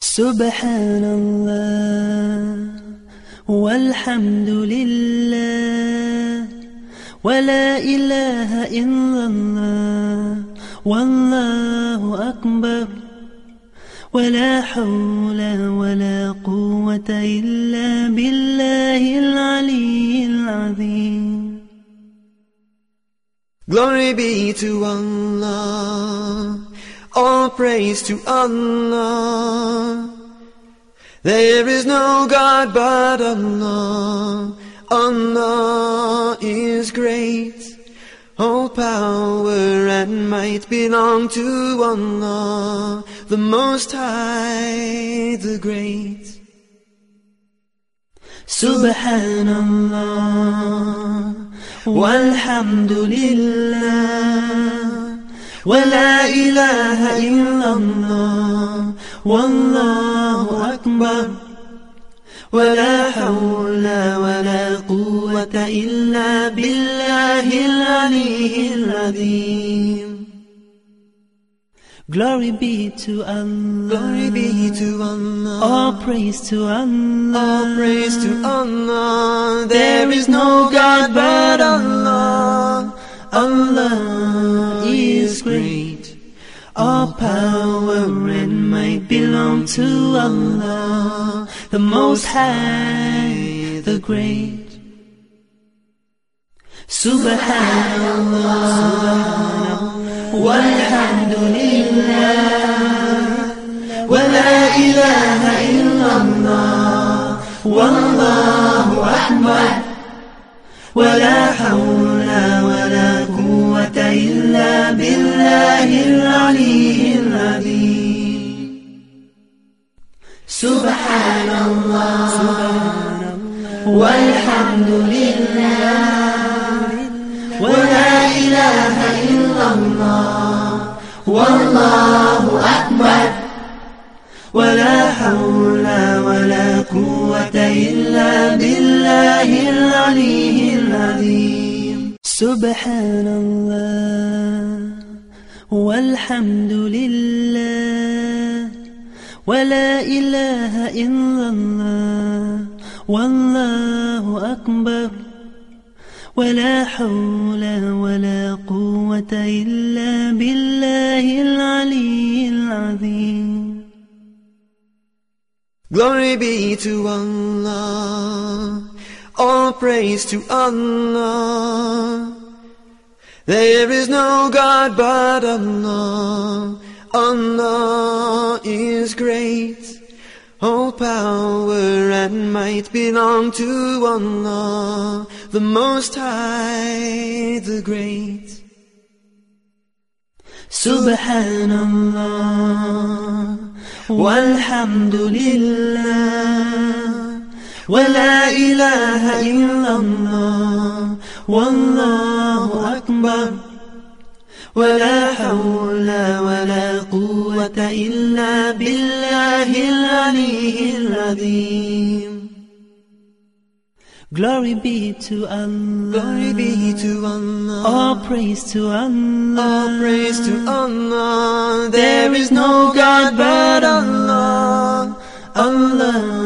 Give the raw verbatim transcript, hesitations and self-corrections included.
Subhanallah walhamdulillah wa la ilaha illallah wallahu akbar wa la hawla wa la quwwata illa billahil aliyyil azim. Glory be to Allah, all praise to Allah. There is no God but Allah. Allah is great. All power and might belong to Allah, the Most High, the Great. Subhanallah walhamdulillah wa la ilaha illallah wallahu akbar wa la hawla wa la quwwata illa billahil aliyyil azim. Glory be to Allah, Glory be to Allah, all praise to Allah, all praise to Allah. There is no God but Allah. Allah is great. All power and might belong to Allah, the Most High, the Great. Subhanallah walhamdulillah wa la ilaha illallah wallahu akbar wa la hawla wa la quwwata illa billahil aliyyil azim. Subhanallah walhamdulillah wa la ilaha illallah wallahu akbar wa la hawla wa la quwwata illa billahil aliyyil azim. Subhanallah walhamdulillah wa la ilaha illallah wallahu akbar wa la hawla wa la quwwata illa billahil aliyyil azim. Glory be to Allah, all praise to Allah. There is no God but Allah. Allah is great. All power and might belong to Allah, the Most High, the Great. Subhanallah walhamdulillah wa la ilaha illallah wallahu akbar wa la hawla wa la quwwata illa billahil aliyyil azim. Glory be to Allah, Glory be to Allah, all praise to Allah, all praise to Allah. There is no God but Allah. Allah